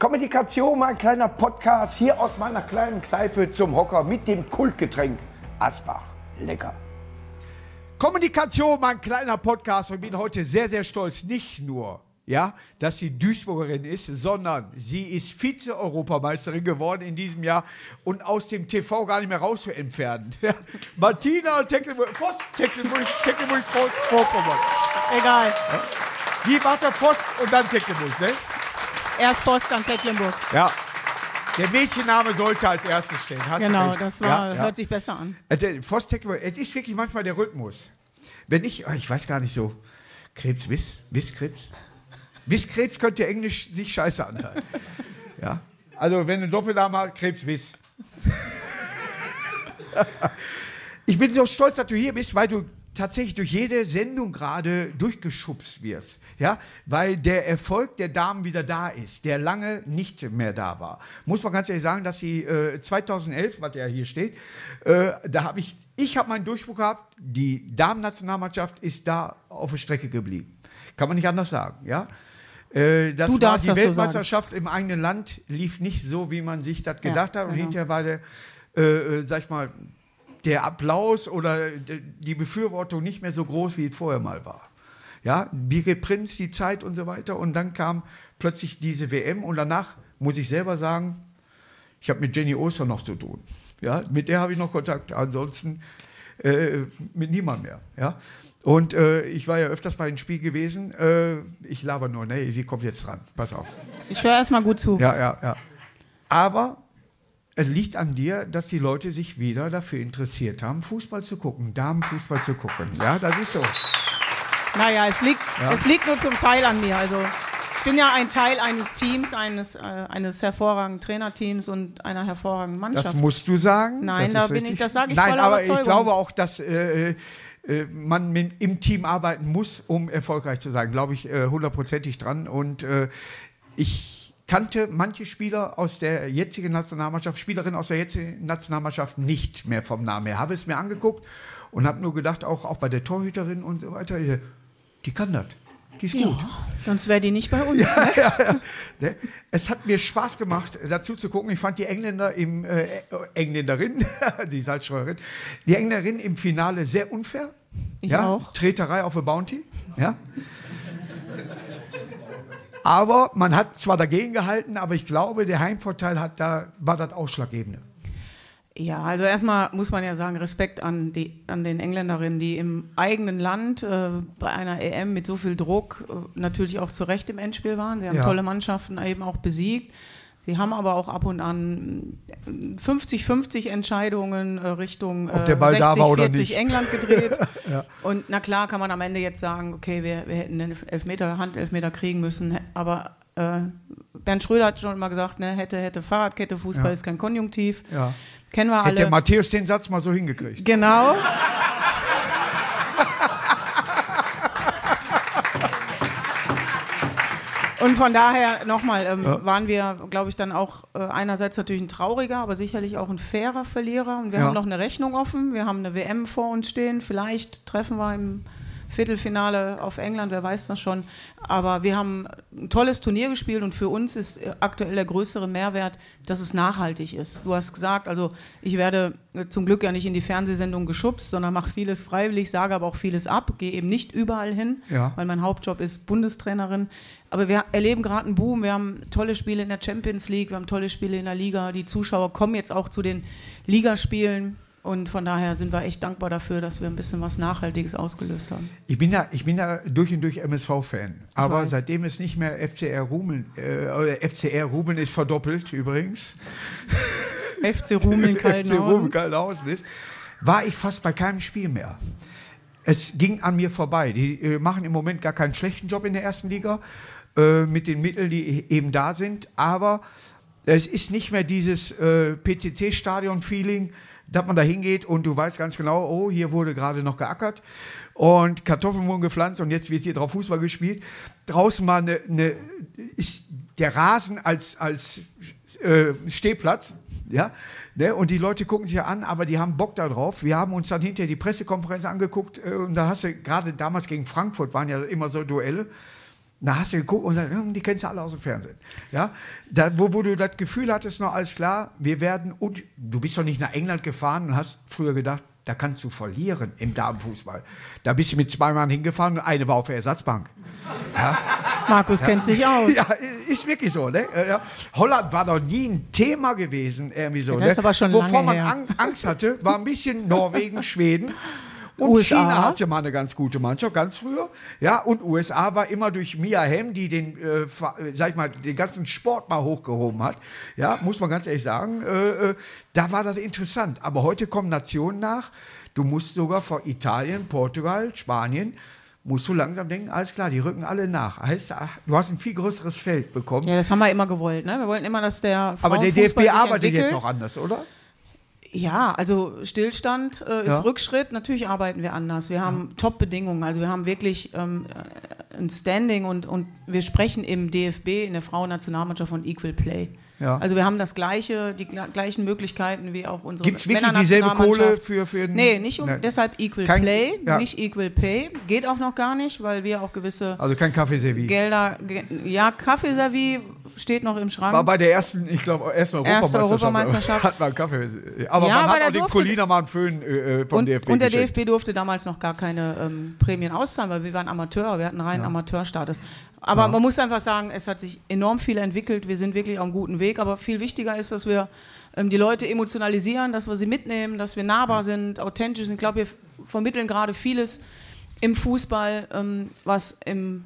Kommunikation, mein kleiner Podcast, hier aus meiner kleinen Kneipe zum Hocker mit dem Kultgetränk Asbach. Lecker. Kommunikation, mein kleiner Podcast. Und ich bin heute sehr, sehr stolz. Nicht nur, ja, dass sie Duisburgerin ist, sondern sie ist Vize-Europameisterin geworden in diesem Jahr und aus dem TV gar nicht mehr rauszuentfernen. Ja. Martina Tecklenburg-Vorpommern. Egal. Ja. Wie macht der Post und dann Tecklenburg, ne? Erst Post, dann Tecklenburg. Ja. Der Mädchenname sollte als erstes stehen. Hast genau, das war, hört sich besser an. Voss Tecklenburg, es ist wirklich manchmal der Rhythmus. Wenn ich weiß gar nicht so, Krebs, Wisskrebs. Wisskrebs könnte Englisch sich scheiße anhören. Ja. Also wenn du einen Doppelnamen hast, Krebs, Wiss. Ich bin so stolz, dass du hier bist, weil du tatsächlich durch jede Sendung gerade durchgeschubst wirst. Ja, weil der Erfolg der Damen wieder da ist, der lange nicht mehr da war. Muss man ganz ehrlich sagen, dass sie 2011, was ja hier steht, da habe ich habe meinen Durchbruch gehabt, die Damen-Nationalmannschaft ist da auf der Strecke geblieben. Kann man nicht anders sagen, ja. Das du war die das Weltmeisterschaft so im eigenen Land, lief nicht so, wie man sich das gedacht hat. Und hinterher war der, sag ich mal, der Applaus oder die Befürwortung nicht mehr so groß, wie es vorher mal war. Ja, Birgit Prinz, die Zeit und so weiter. Und dann kam plötzlich diese WM und danach muss ich selber sagen, ich habe mit Jenny Oster noch zu tun. Ja, mit der habe ich noch Kontakt. Ansonsten mit niemand mehr. Ja. Und ich war ja öfters bei einem Spiel gewesen. Ich laber nur, ne, sie kommt jetzt dran. Pass auf. Ich höre erstmal gut zu. Ja. Aber es liegt an dir, dass die Leute sich wieder dafür interessiert haben, Fußball zu gucken, Damenfußball zu gucken. Ja, das ist so. Naja, es liegt nur zum Teil an mir. Also ich bin ja ein Teil eines Teams, eines hervorragenden Trainerteams und einer hervorragenden Mannschaft. Das musst du sagen. Nein, das sage ich voller Nein, aber Überzeugung. Ich glaube auch, dass man im Team arbeiten muss, um erfolgreich zu sein. Glaube ich 100%ig dran. Und ich kannte manche Spieler aus der jetzigen Nationalmannschaft, Spielerinnen aus der jetzigen Nationalmannschaft nicht mehr vom Namen her. Habe es mir angeguckt und habe nur gedacht, auch bei der Torhüterin und so weiter, die kann das. Die ist gut. Sonst wäre die nicht bei uns. Ja. Es hat mir Spaß gemacht, dazu zu gucken. Ich fand die Engländerin, die Salzstreuerin, die Engländerin im Finale sehr unfair. Ich auch. Treterei auf a Bounty. Ja. Aber man hat zwar dagegen gehalten, aber ich glaube, der Heimvorteil war das Ausschlaggebende. Ja, also erstmal muss man ja sagen, Respekt an den Engländerinnen, die im eigenen Land bei einer EM mit so viel Druck natürlich auch zu Recht im Endspiel waren. Sie haben tolle Mannschaften eben auch besiegt. Sie haben aber auch ab und an 50-50 Entscheidungen Richtung 60-40 England gedreht. Ja. Und na klar kann man am Ende jetzt sagen, okay, wir hätten den Handelfmeter kriegen müssen, aber Bernd Schröder hat schon immer gesagt, ne, hätte Fahrradkette, Fußball ist kein Konjunktiv. Ja. Kennen wir alle. Hätte der Matthäus den Satz mal so hingekriegt. Genau. Und von daher nochmal, waren wir, glaube ich, dann auch einerseits natürlich ein trauriger, aber sicherlich auch ein fairer Verlierer. Und wir haben noch eine Rechnung offen. Wir haben eine WM vor uns stehen. Vielleicht treffen wir im Viertelfinale auf England, wer weiß das schon. Aber wir haben ein tolles Turnier gespielt und für uns ist aktuell der größere Mehrwert, dass es nachhaltig ist. Du hast gesagt, also ich werde zum Glück ja nicht in die Fernsehsendung geschubst, sondern mache vieles freiwillig, sage aber auch vieles ab, gehe eben nicht überall hin, weil mein Hauptjob ist Bundestrainerin. Aber wir erleben gerade einen Boom, wir haben tolle Spiele in der Champions League, wir haben tolle Spiele in der Liga, die Zuschauer kommen jetzt auch zu den Ligaspielen. Und von daher sind wir echt dankbar dafür, dass wir ein bisschen was Nachhaltiges ausgelöst haben. Ich bin ja durch und durch MSV-Fan. Aber seitdem es nicht mehr FCR Rumeln ist verdoppelt übrigens. FC Rumeln-Kaldenhausen ist, war ich fast bei keinem Spiel mehr. Es ging an mir vorbei. Die machen im Moment gar keinen schlechten Job in der ersten Liga mit den Mitteln, die eben da sind. Aber es ist nicht mehr dieses PCC-Stadion-Feeling, dass man da hingeht und du weißt ganz genau, oh, hier wurde gerade noch geackert und Kartoffeln wurden gepflanzt und jetzt wird hier drauf Fußball gespielt. Draußen mal ist der Rasen als Stehplatz, ja, ne? Und die Leute gucken sich ja an, aber die haben Bock da drauf. Wir haben uns dann hinterher die Pressekonferenz angeguckt und da hast du gerade damals gegen Frankfurt waren ja immer so Duelle. Da hast du geguckt und gesagt, die kennst du alle aus dem Fernsehen. Ja? Da, wo du das Gefühl hattest, noch alles klar, und du bist doch nicht nach England gefahren und hast früher gedacht, da kannst du verlieren im Damenfußball. Da bist du mit 2 Mann hingefahren und eine war auf der Ersatzbank. Ja? Markus kennt sich aus. Ja, ist wirklich so. Ne? Ja. Holland war doch nie ein Thema gewesen. Irgendwie so, das ist aber schon wovor lange man Angst hatte, war ein bisschen Norwegen, Schweden. Und USA. China hatte mal eine ganz gute Mannschaft, ganz früher. Ja, und USA war immer durch Mia Hamm, die den ganzen Sport mal hochgehoben hat. Ja, muss man ganz ehrlich sagen. Da war das interessant. Aber heute kommen Nationen nach. Du musst sogar vor Italien, Portugal, Spanien, musst du langsam denken, alles klar, die rücken alle nach. Heißt, du hast ein viel größeres Feld bekommen. Ja, das haben wir immer gewollt. Ne? Wir wollten immer, dass der Aber der DFB arbeitet jetzt auch anders, oder? Ja, also Stillstand ist Rückschritt. Natürlich arbeiten wir anders. Wir haben Top-Bedingungen. Also wir haben wirklich ein Standing und wir sprechen im DFB, in der Frauennationalmannschaft, von Equal Play. Ja. Also wir haben die gleichen Möglichkeiten wie auch unsere Männernationalmannschaft. Gibt's wirklich dieselbe Kohle für Nee, nicht deshalb Equal Play, nicht Equal Pay. Geht auch noch gar nicht, weil wir auch gewisse Also kein Kaffeeservice. Gelder, Kaffeeservice steht noch im Schrank. War bei der ersten Europameisterschaft hat man Kaffee. Aber man hat auch den Colina mal einen Föhn vom DFB Und der DFB durfte damals noch gar keine Prämien auszahlen, weil wir waren Amateur, wir hatten reinen Amateurstatus. Aber man muss einfach sagen, es hat sich enorm viel entwickelt, wir sind wirklich auf einem guten Weg, aber viel wichtiger ist, dass wir die Leute emotionalisieren, dass wir sie mitnehmen, dass wir nahbar sind, authentisch sind. Ich glaube, wir vermitteln gerade vieles im Fußball, was im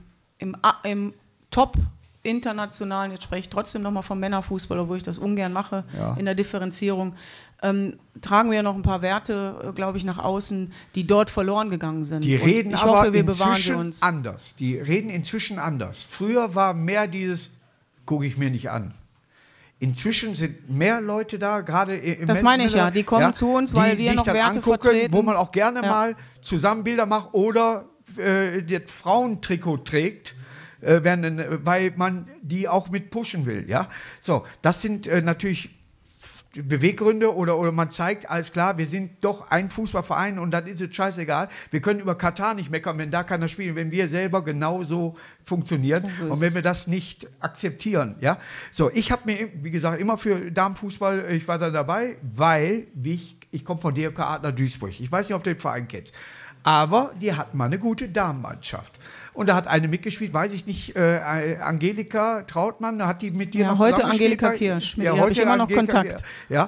Top internationalen, jetzt spreche ich trotzdem nochmal vom Männerfußball, obwohl ich das ungern mache, in der Differenzierung, tragen wir noch ein paar Werte, glaube ich, nach außen, die dort verloren gegangen sind. Die reden ich aber hoffe, wir inzwischen anders. Die reden inzwischen anders. Früher war mehr dieses, gucke ich mir nicht an. Inzwischen sind mehr Leute da, gerade im Das meine ich ja, die kommen zu uns, weil wir noch Werte vertreten. Wo man auch gerne mal zusammen Bilder macht oder das Frauentrikot trägt, weil man die auch mit pushen will. Ja? So, das sind natürlich Beweggründe oder man zeigt, alles klar, wir sind doch ein Fußballverein und dann ist es scheißegal. Wir können über Katar nicht meckern, wenn da keiner spielt, wenn wir selber genauso funktionieren und wenn wir das nicht akzeptieren. Ja? So, ich habe mir, wie gesagt, immer für Damenfußball, ich war da dabei, weil ich komme von DFK Adler Duisburg. Ich weiß nicht, ob du den Verein kennst, aber die hatten mal eine gute Damenmannschaft. Und da hat eine mitgespielt, weiß ich nicht, Angelika Trautmann, da hat die mit dir noch heute Angelika Kirsch, mit der habe ich immer noch Kontakt.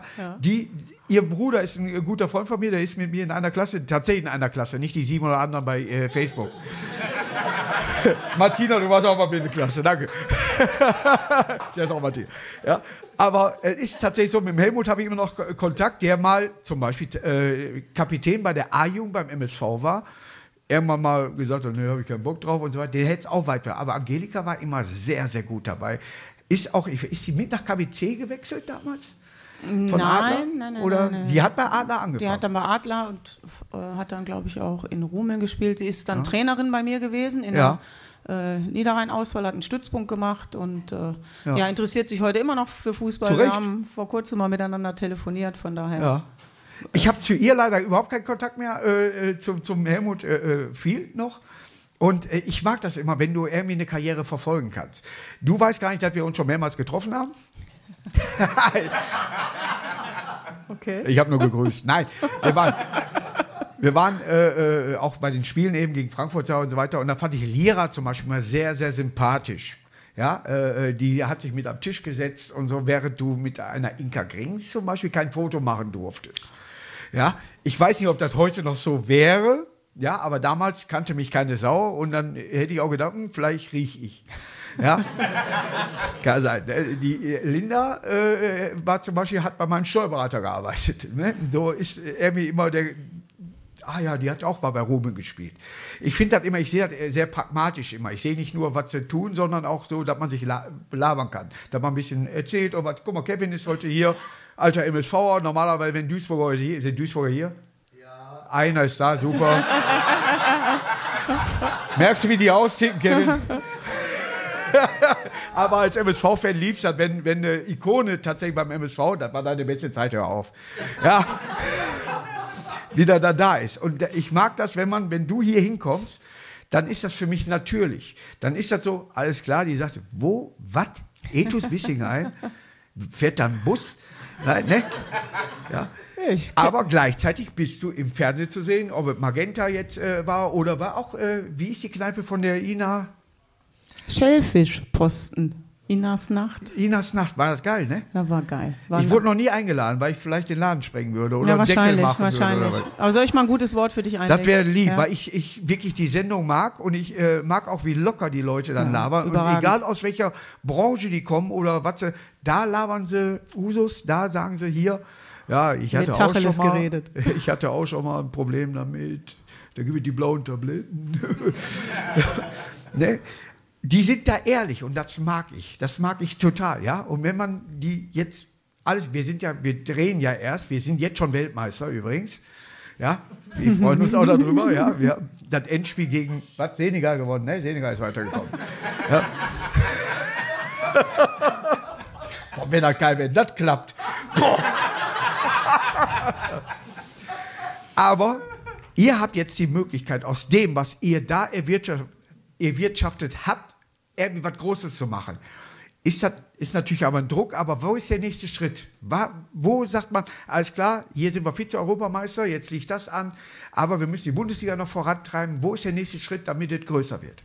Ihr Bruder ist ein guter Freund von mir, der ist mit mir in einer Klasse, tatsächlich in einer Klasse, nicht die 7 oder anderen bei Facebook. Martina, du warst auch mal in der Klasse, danke. Sie heißt auch Martina. Ja, aber es ist tatsächlich so, mit dem Helmut habe ich immer noch Kontakt, der mal zum Beispiel Kapitän bei der A-Jugend beim MSV war. Irgendwann mal gesagt hat, ne, habe ich keinen Bock drauf und so weiter. Der hätte es auch weiter. Aber Angelika war immer sehr, sehr gut dabei. Ist sie mit nach KBC gewechselt damals? Von Adler? Nein. Oder sie hat bei Adler angefangen? Die hat dann bei Adler und hat dann, glaube ich, auch in Rumeln gespielt. Sie ist dann Trainerin bei mir gewesen in der Niederrhein-Auswahl, hat einen Stützpunkt gemacht und interessiert sich heute immer noch für Fußball. Zurecht. Wir haben vor kurzem mal miteinander telefoniert, von daher. Ja. Ich habe zu ihr leider überhaupt keinen Kontakt mehr, zum Helmut viel noch. Und ich mag das immer, wenn du irgendwie eine Karriere verfolgen kannst. Du weißt gar nicht, dass wir uns schon mehrmals getroffen haben? Okay. Ich habe nur gegrüßt. Nein, wir waren auch bei den Spielen eben gegen Frankfurt und so weiter. Und da fand ich Lira zum Beispiel mal sehr, sehr sympathisch. Ja, die hat sich mit am Tisch gesetzt und so, während du mit einer Inka Grings zum Beispiel kein Foto machen durftest. Ja, ich weiß nicht, ob das heute noch so wäre, ja, aber damals kannte mich keine Sau und dann hätte ich auch gedacht, vielleicht rieche ich. Ja, kann sein. Die Linda war zum Beispiel, hat bei meinem Steuerberater gearbeitet. Ne? So ist irgendwie immer die hat auch mal bei Ruben gespielt. Ich finde das immer, ich sehe das sehr pragmatisch immer. Ich sehe nicht nur, was sie tun, sondern auch so, dass man sich belabern kann. Dass man ein bisschen erzählt, guck mal, Kevin ist heute hier, alter MSVer, normalerweise, wenn Duisburger hier, sind Duisburger hier? Ja. Einer ist da, super. Merkst du, wie die austicken, Kevin? Aber als MSV-Fan liebst du das, wenn eine Ikone tatsächlich beim MSV, das war deine beste Zeit, hör auf. Ja. Wieder da ist. Und ich mag das, wenn du hier hinkommst, dann ist das für mich natürlich. Dann ist das so, alles klar, die sagt, wo, was, Ethos Bissingheim, fährt da ein Bus? Nein, ne? Ja. Aber gleichzeitig bist du im Fernsehen zu sehen, ob es Magenta jetzt war oder war auch, wie ist die Kneipe von der Ina? Schellfischposten. Inas Nacht. Inas Nacht, war das geil, ne? Ja, war geil. Ich wurde noch nie eingeladen, weil ich vielleicht den Laden sprengen würde oder ja, einen Deckel machen wahrscheinlich. würde. Oder aber soll ich mal ein gutes Wort für dich einlegen? Das wäre lieb, weil ich wirklich die Sendung mag und ich mag auch, wie locker die Leute dann labern. Und egal aus welcher Branche die kommen oder was sie, da labern sie Usus, da sagen sie hier, ja, ich hatte auch schon mal ein Problem damit, da gebe ich die blauen Tabletten. Ne? Die sind da ehrlich und das mag ich total, ja. Und wenn man die jetzt alles, wir drehen ja erst, wir sind jetzt schon Weltmeister übrigens, ja. Wir freuen uns auch darüber, ja. Wir haben das Endspiel gegen, Senegal gewonnen, ne? Senegal ist weitergekommen. Ja. Boah, wäre das geil, wenn das klappt. Boah. Aber ihr habt jetzt die Möglichkeit, aus dem, was ihr da erwirtschaftet habt, irgendwie was Großes zu machen. Ist natürlich aber ein Druck, aber wo ist der nächste Schritt? Wo sagt man, alles klar, hier sind wir Vize-Europameister, jetzt liegt das an, aber wir müssen die Bundesliga noch vorantreiben. Wo ist der nächste Schritt, damit es größer wird?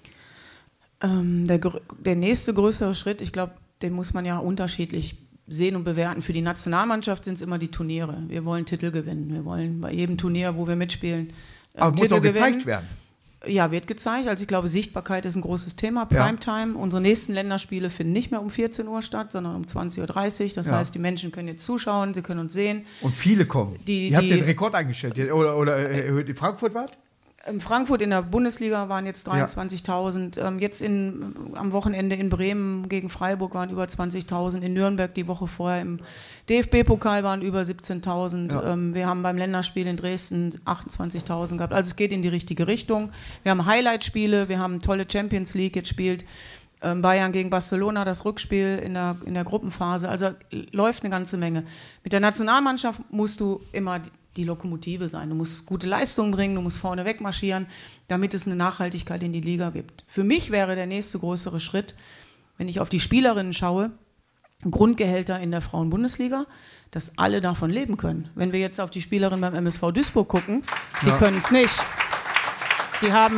Der nächste größere Schritt, ich glaube, den muss man ja unterschiedlich sehen und bewerten. Für die Nationalmannschaft sind es immer die Turniere. Wir wollen Titel gewinnen. Wir wollen bei jedem Turnier, wo wir mitspielen, aber Titel muss auch gewinnen. Gezeigt werden. Ja, wird gezeigt. Also ich glaube, Sichtbarkeit ist ein großes Thema. Primetime. Ja. Unsere nächsten Länderspiele finden nicht mehr um 14 Uhr statt, sondern um 20.30 Uhr. Das heißt, die Menschen können jetzt zuschauen, sie können uns sehen. Und viele kommen. Ihr habt den Rekord eingestellt. Oder in Frankfurt was? In Frankfurt in der Bundesliga waren jetzt 23.000. Jetzt am Wochenende in Bremen gegen Freiburg waren über 20.000. In Nürnberg die Woche vorher im DFB-Pokal waren über 17.000. Ja. Wir haben beim Länderspiel in Dresden 28.000 gehabt. Also es geht in die richtige Richtung. Wir haben Highlight-Spiele, wir haben tolle Champions League. Jetzt spielt Bayern gegen Barcelona das Rückspiel in der Gruppenphase. Also läuft eine ganze Menge. Mit der Nationalmannschaft musst du immer die Lokomotive sein. Du musst gute Leistungen bringen, du musst vorne wegmarschieren, damit es eine Nachhaltigkeit in die Liga gibt. Für mich wäre der nächste größere Schritt, wenn ich auf die Spielerinnen schaue, Grundgehälter in der Frauenbundesliga, dass alle davon leben können. Wenn wir jetzt auf die Spielerinnen beim MSV Duisburg gucken, die können es nicht. Die haben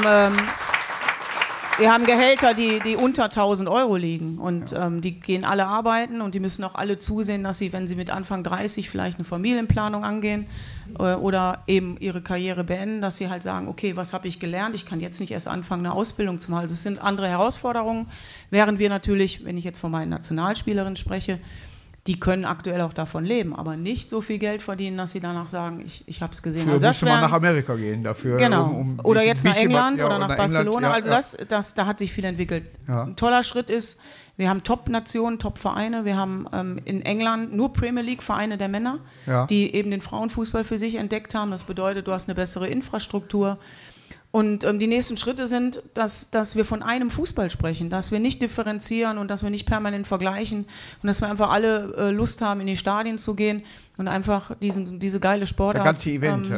Gehälter, die unter 1.000 Euro liegen und die gehen alle arbeiten und die müssen auch alle zusehen, dass sie, wenn sie mit Anfang 30 vielleicht eine Familienplanung angehen oder eben ihre Karriere beenden, dass sie halt sagen, okay, was habe ich gelernt? Ich kann jetzt nicht erst anfangen, eine Ausbildung zu machen. Also es sind andere Herausforderungen, während wir natürlich, wenn ich jetzt von meinen Nationalspielerinnen spreche, die können aktuell auch davon leben, aber nicht so viel Geld verdienen, dass sie danach sagen, ich habe es gesehen. Früher musste man nach Amerika gehen dafür. Genau. Oder jetzt nach England oder nach Barcelona. Also da hat sich viel entwickelt. Ja. Ein toller Schritt ist, wir haben Top-Nationen, Top-Vereine. Wir haben in England nur Premier League-Vereine der Männer, die eben den Frauenfußball für sich entdeckt haben. Das bedeutet, du hast eine bessere Infrastruktur. Und die nächsten Schritte sind, dass wir von einem Fußball sprechen, dass wir nicht differenzieren und dass wir nicht permanent vergleichen und dass wir einfach alle Lust haben, in die Stadien zu gehen und einfach diese geile Sportart. Das ganze Event,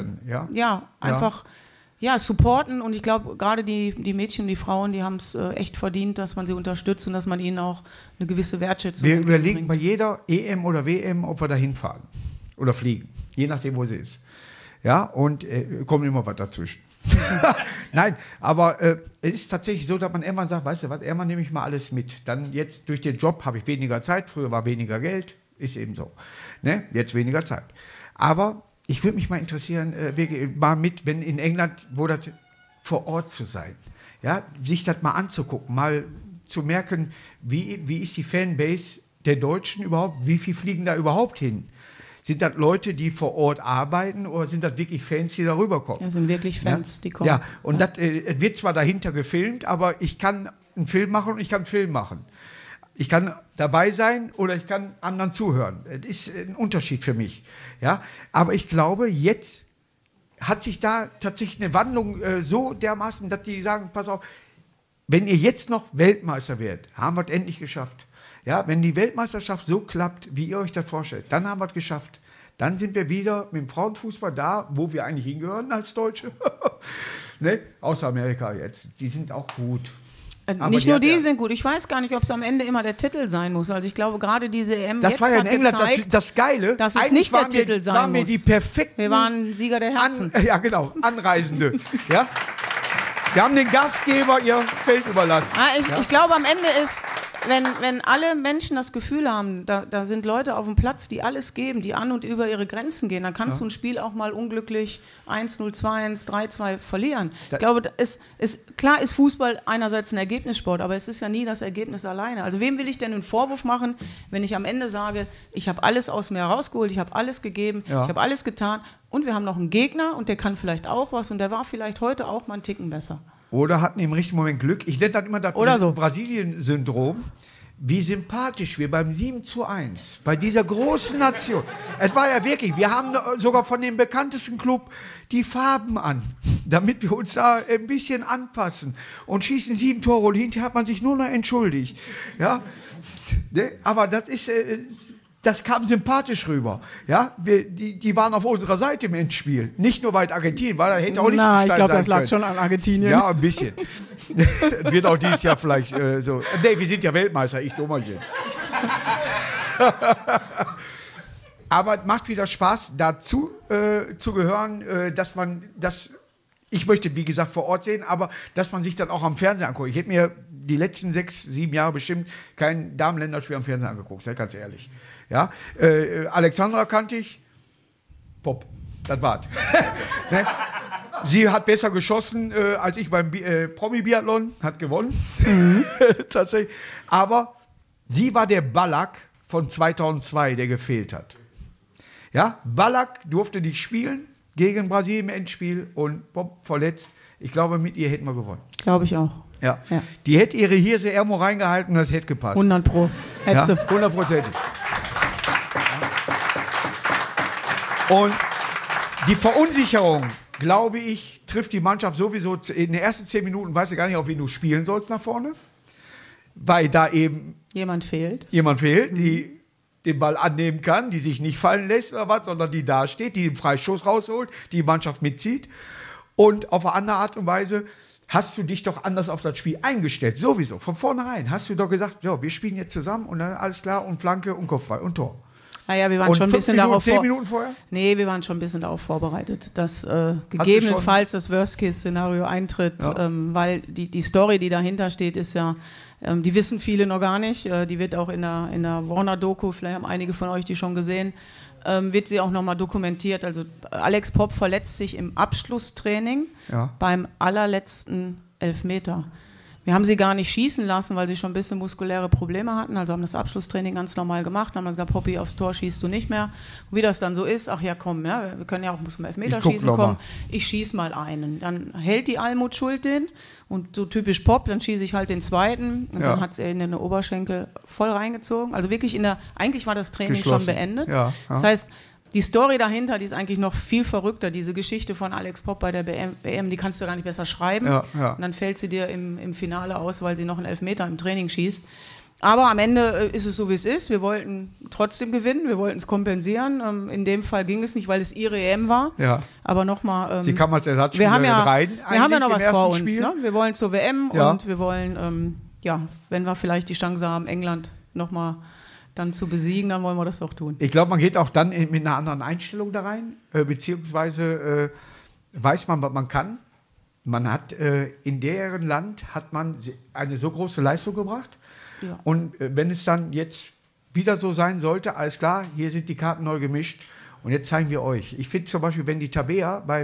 supporten. Und ich glaube, gerade die Mädchen und die Frauen, die haben es echt verdient, dass man sie unterstützt und dass man ihnen auch eine gewisse Wertschätzung Wir überlegen bei jeder EM oder WM, ob wir da hinfahren oder fliegen, je nachdem, wo sie ist. Ja, und kommt immer was dazwischen. Nein, aber es ist tatsächlich so, dass man irgendwann sagt, weißt du was, irgendwann nehme ich mal alles mit. Dann jetzt durch den Job habe ich weniger Zeit, früher war weniger Geld, ist eben so. Ne? Jetzt weniger Zeit. Aber ich würde mich mal interessieren, mal mit, wenn in England, wo das vor Ort zu sein, ja, sich das mal anzugucken, mal zu merken, wie ist die Fanbase der Deutschen überhaupt, wie viel fliegen da überhaupt hin? Sind das Leute, die vor Ort arbeiten oder sind das wirklich Fans, die da rüberkommen? Ja, sind wirklich Fans, die kommen. Ja, und das wird zwar dahinter gefilmt, aber ich kann einen Film machen und ich kann einen Film machen. Ich kann dabei sein oder ich kann anderen zuhören. Das ist ein Unterschied für mich. Ja? Aber ich glaube, jetzt hat sich da tatsächlich eine Wandlung so dermaßen, dass die sagen, pass auf, wenn ihr jetzt noch Weltmeister werdet, haben wir es endlich geschafft. Ja, wenn die Weltmeisterschaft so klappt, wie ihr euch das vorstellt, dann haben wir es geschafft. Dann sind wir wieder mit dem Frauenfußball da, wo wir eigentlich hingehören als Deutsche. Ne? Außer Amerika jetzt. Die sind auch gut. Aber nicht nur die sind gut. Ich weiß gar nicht, ob es am Ende immer der Titel sein muss. Also ich glaube, gerade diese EM das jetzt war ja in hat England gezeigt, das Geile. dass es nicht der Titel sein waren muss. Wir die perfekten... Wir waren Sieger der Herzen. Ja, genau. Anreisende. Ja? Wir haben den Gastgeber ihr Feld überlassen. Ich glaube, am Ende ist, wenn alle Menschen das Gefühl haben, da sind Leute auf dem Platz, die alles geben, die an und über ihre Grenzen gehen, dann kannst du ein Spiel auch mal unglücklich 1-0, 2-1, 3-2 verlieren. Ich glaube, klar ist Fußball einerseits ein Ergebnissport, aber es ist ja nie das Ergebnis alleine. Also wem will ich denn einen Vorwurf machen, wenn ich am Ende sage, ich habe alles aus mir herausgeholt, ich habe alles gegeben, ich habe alles getan und wir haben noch einen Gegner und der kann vielleicht auch was und der war vielleicht heute auch mal einen Ticken besser. Oder hatten im richtigen Moment Glück. Ich nenne das immer das Brasilien-Syndrom. Wie sympathisch wir beim 7:1 bei dieser großen Nation. Es war ja wirklich, wir haben sogar von dem bekanntesten Club die Farben an, damit wir uns da ein bisschen anpassen und schießen 7 Tore und hinterher hat man sich nur noch entschuldigt. Ja? Aber das kam sympathisch rüber. Ja? Die waren auf unserer Seite im Endspiel. Nicht nur, weil Argentinien war, da hätte auch nicht sein können. Ich glaube, das lag schon an Argentinien. Ja, ein bisschen. Wird auch dieses Jahr vielleicht so. Nee, wir sind ja Weltmeister, ich Dummerchen. Aber es macht wieder Spaß, dazu zu gehören, ich möchte, wie gesagt, vor Ort sehen, aber dass man sich dann auch am Fernsehen anguckt. Ich hätte mir die letzten 6, 7 Jahre bestimmt kein Damenländerspiel am Fernsehen angeguckt, sei ganz ehrlich. Ja? Alexandra kannte ich, Pop, das war's. Ne? Sie hat besser geschossen als ich beim Promi-Biathlon, hat gewonnen. Tatsächlich. Aber sie war der Ballack von 2002, der gefehlt hat. Ja? Ballack durfte nicht spielen gegen Brasilien im Endspiel und Bob verletzt. Ich glaube, mit ihr hätten wir gewonnen. Glaube ich auch. Ja. Die hätte ihre Hirse Ermo reingehalten und das hätte gepasst. 100 Pro. Hätte. Ja, 100%. Und die Verunsicherung, glaube ich, trifft die Mannschaft sowieso. In den ersten 10 Minuten weißt du gar nicht, auf wen du spielen sollst nach vorne. Weil da eben jemand fehlt, die den Ball annehmen kann, die sich nicht fallen lässt oder was, sondern die da steht, die den Freistoß rausholt, die Mannschaft mitzieht. Und auf eine andere Art und Weise hast du dich doch anders auf das Spiel eingestellt. Sowieso, von vornherein hast du doch gesagt, so, wir spielen jetzt zusammen und dann alles klar und Flanke und Kopfball und Tor. Naja, wir waren schon ein bisschen darauf 10 Minuten vorher? Nee, wir waren schon ein bisschen darauf vorbereitet, dass gegebenenfalls das Worst-Case-Szenario eintritt, weil die Story, die dahinter steht, ist ja, die wissen viele noch gar nicht, die wird auch in der Warner-Doku, vielleicht haben einige von euch die schon gesehen, wird sie auch nochmal dokumentiert. Also Alex Popp verletzt sich im Abschlusstraining beim allerletzten Elfmeter. Wir haben sie gar nicht schießen lassen, weil sie schon ein bisschen muskuläre Probleme hatten. Also haben das Abschlusstraining ganz normal gemacht. Haben dann gesagt, Poppy, aufs Tor schießt du nicht mehr. Und wie das dann so ist, ach ja, komm, ja, wir können ja auch zum Elfmeterschießen kommen. Ich schieße mal einen. Dann hält die Almut Schuld den. Und so typisch Pop, dann schieße ich halt den zweiten. Und dann hat es in den Oberschenkel voll reingezogen. Also wirklich eigentlich war das Training schon beendet. Ja. Das heißt, die Story dahinter, die ist eigentlich noch viel verrückter. Diese Geschichte von Alex Popp bei der WM, die kannst du gar nicht besser schreiben. Und dann fällt sie dir im Finale aus, weil sie noch einen Elfmeter im Training schießt. Aber am Ende ist es so, wie es ist. Wir wollten trotzdem gewinnen, wir wollten es kompensieren. In dem Fall ging es nicht, weil es ihre EM war. Ja. Aber nochmal... sie kam als Ersatzspieler rein. Wir haben ja noch was vor uns. Ne? Wir wollen zur WM und wir wollen, wenn wir vielleicht die Chance haben, England nochmal dann zu besiegen, dann wollen wir das auch tun. Ich glaube, man geht auch dann mit einer anderen Einstellung da rein, beziehungsweise weiß man, was man kann. Man hat in deren Land hat man eine so große Leistung gebracht. Ja. Und wenn es dann jetzt wieder so sein sollte, alles klar, hier sind die Karten neu gemischt und jetzt zeigen wir euch. Ich finde zum Beispiel, wenn die Tabea bei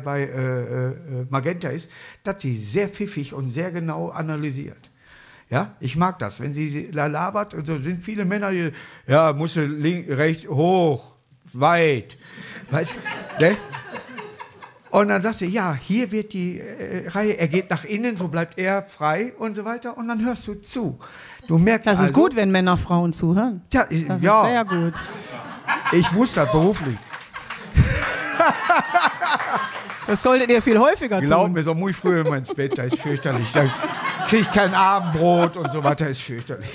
Magenta ist, dass sie sehr pfiffig und sehr genau analysiert. Ja, ich mag das. Wenn sie labert, und so sind viele Männer, die, musst du links, rechts, hoch, weit. Weißt du? Ne? Und dann sagst du, hier wird die Reihe, er geht nach innen, so bleibt er frei und so weiter. Und dann hörst du zu. Du merkst das ist gut, wenn Männer Frauen zuhören. Das ist sehr gut. Ich muss das beruflich. Das solltet ihr viel häufiger tun. Glaub mir, so muss ich früher immer ins Bett, das ist fürchterlich. Dann kriege ich kein Abendbrot und so weiter, ist fürchterlich.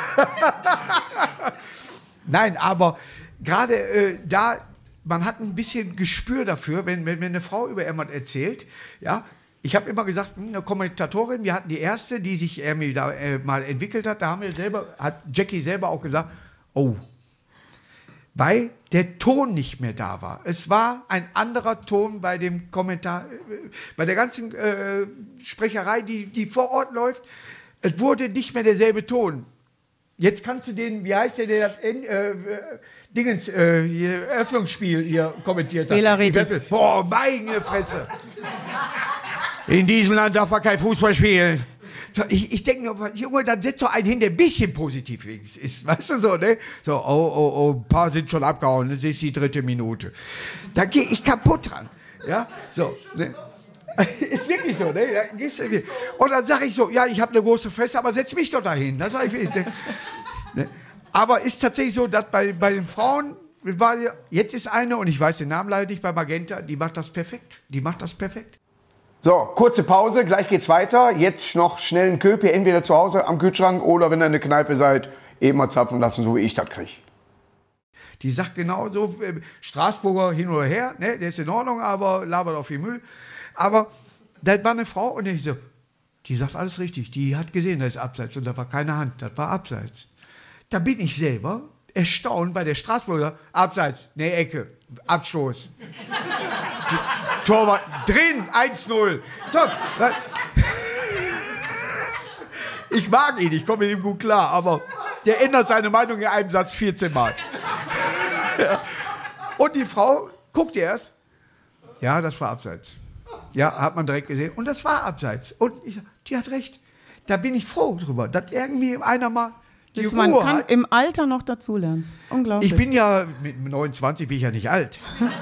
Nein, aber gerade da, man hat ein bisschen Gespür dafür, wenn eine Frau über jemand erzählt, ja, ich habe immer gesagt, eine Kommentatorin, wir hatten die erste, die sich irgendwie da mal entwickelt hat, da hat Jackie selber auch gesagt, oh, weil der Ton nicht mehr da war. Es war ein anderer Ton bei dem Kommentar, bei der ganzen Sprecherei, die vor Ort läuft. Es wurde nicht mehr derselbe Ton. Jetzt kannst du den, wie heißt der das hier, Eröffnungsspiel hier kommentiert hat. Boah, meine Fresse. In diesem Land darf man kein Fußball spielen. Ich denke nur, Junge, dann setz doch einen hin, der ein bisschen positiv ist. Weißt du so, ne? So, oh, ein paar sind schon abgehauen, das ist die 3. Minute. Da gehe ich kaputt dran. Ja, so, ne? Ist wirklich so, ne? Und dann sage ich so, ja, ich habe eine große Fresse, aber setz mich doch dahin. Dann sag ich, ne? Aber ist tatsächlich so, dass bei den Frauen, jetzt ist eine, und ich weiß den Namen leider nicht, bei Magenta, die macht das perfekt. So, kurze Pause, gleich geht's weiter. Jetzt noch schnell einen Köpi, entweder zu Hause am Kühlschrank oder wenn ihr in der Kneipe seid, eben mal zapfen lassen, so wie ich das kriege. Die sagt genauso, Straßburger hin oder her, ne, der ist in Ordnung, aber labert auch viel Müll. Aber da war eine Frau und ich so, die sagt alles richtig, die hat gesehen, das ist abseits und da war keine Hand, das war abseits. Da bin ich selber erstaunt bei der Straßburger, abseits, ne, Ecke, Abstoß. Torwart drin, 1-0. So, ich mag ihn, ich komme mit ihm gut klar, aber der ändert seine Meinung in einem Satz 14 Mal. Und die Frau guckt erst, ja, das war abseits. Ja, hat man direkt gesehen. Und das war abseits. Und ich sage, die hat recht. Da bin ich froh drüber, dass irgendwie einer mal die Ruhe man kann hat. im Alter noch dazulernen. Unglaublich. Ich bin ja, mit 29 bin ich ja nicht alt.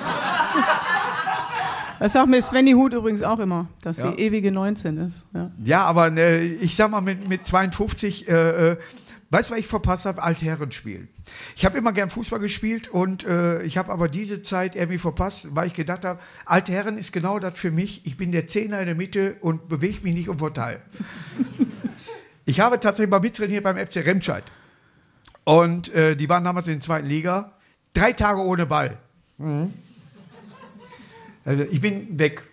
Das sagt mir Svenny Huth übrigens auch immer, dass sie ewige 19 ist. Ja, aber ich sag mal, mit 52, weißt du, was ich verpasst habe? Altherrenspielen. Ich habe immer gern Fußball gespielt und ich habe aber diese Zeit irgendwie verpasst, weil ich gedacht habe, Altherren ist genau das für mich. Ich bin der Zehner in der Mitte und bewege mich nicht um Vorteil. Ich habe tatsächlich mal mittrainiert beim FC Remscheid. Und die waren damals in der 2. Liga. 3 Tage ohne Ball. Mhm. Also ich bin weg.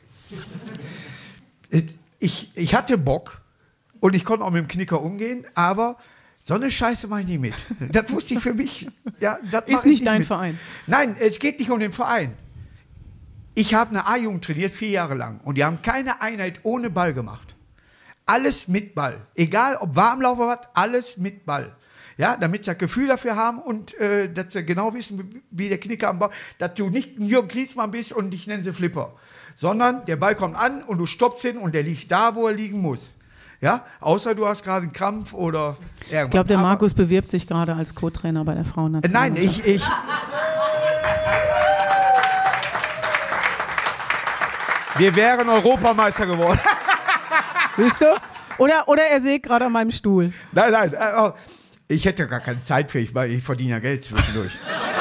Ich hatte Bock und ich konnte auch mit dem Knicker umgehen, aber so eine Scheiße mache ich nie mit. Das wusste ich für mich. Ja, das ist nicht dein Verein. Nein, es geht nicht um den Verein. Ich habe eine A-Jugend trainiert, 4 Jahre lang. Und die haben keine Einheit ohne Ball gemacht. Alles mit Ball. Egal, ob Warmlauf oder was, alles mit Ball. Ja, damit sie das Gefühl dafür haben und dass sie genau wissen, wie der Knicker am Ball, dass du nicht ein Jürgen Klinsmann bist und ich nenne sie Flipper. Sondern der Ball kommt an und du stoppst ihn und der liegt da, wo er liegen muss. Ja, außer du hast gerade einen Krampf oder irgendwas. Ich glaube, der Markus bewirbt sich gerade als Co-Trainer bei der Frauennationalmannschaft. Nein, ich wir wären Europameister geworden. Siehst du? Oder er sägt gerade an meinem Stuhl. Nein, ich hätte gar keine Zeit für, weil ich verdiene ja Geld zwischendurch.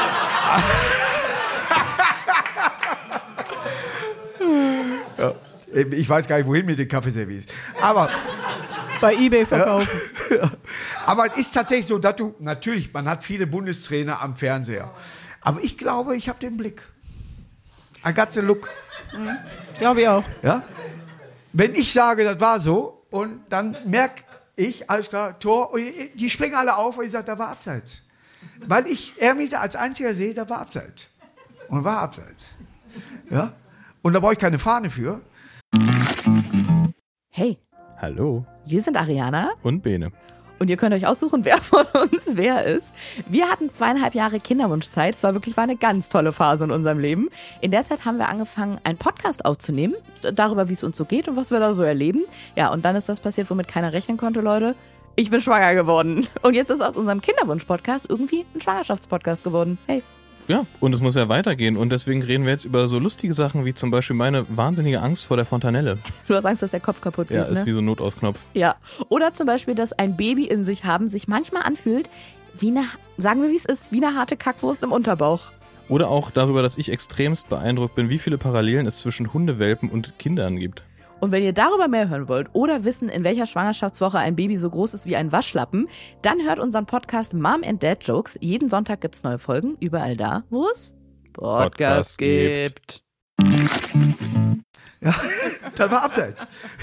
Ja, ich weiß gar nicht, wohin mit den Kaffeeservice. Aber bei eBay verkaufen. Aber es ist tatsächlich so, dass natürlich, man hat viele Bundestrainer am Fernseher. Aber ich glaube, ich habe den Blick. I got the look. Glaube ich auch. Ja? Wenn ich sage, das war so, und dann merke ich, alles klar, Tor, die springen alle auf und ich sage, da war abseits. Weil ich Ermieter als einziger sehe, da war abseits. Und war abseits. Ja? Und da brauche ich keine Fahne für. Hey. Hallo. Wir sind Ariana. Und Bene. Und ihr könnt euch aussuchen, wer von uns wer ist. Wir hatten 2,5 Jahre Kinderwunschzeit. Es war eine ganz tolle Phase in unserem Leben. In der Zeit haben wir angefangen, einen Podcast aufzunehmen, darüber, wie es uns so geht und was wir da so erleben. Ja, und dann ist das passiert, womit keiner rechnen konnte, Leute. Ich bin schwanger geworden. Und jetzt ist aus unserem Kinderwunsch-Podcast irgendwie ein Schwangerschaftspodcast geworden. Hey. Ja, und es muss ja weitergehen. Und deswegen reden wir jetzt über so lustige Sachen wie zum Beispiel meine wahnsinnige Angst vor der Fontanelle. Du hast Angst, dass der Kopf kaputt geht, ja, ist wie so ein Notausknopf. Ja, oder zum Beispiel, dass ein Baby in sich haben sich manchmal anfühlt wie eine, sagen wir wie es ist, wie eine harte Kackwurst im Unterbauch. Oder auch darüber, dass ich extremst beeindruckt bin, wie viele Parallelen es zwischen Hundewelpen und Kindern gibt. Und wenn ihr darüber mehr hören wollt oder wissen, in welcher Schwangerschaftswoche ein Baby so groß ist wie ein Waschlappen, dann hört unseren Podcast Mom and Dad Jokes. Jeden Sonntag gibt's neue Folgen, überall da, wo es Podcasts gibt. Ja, das war abseits.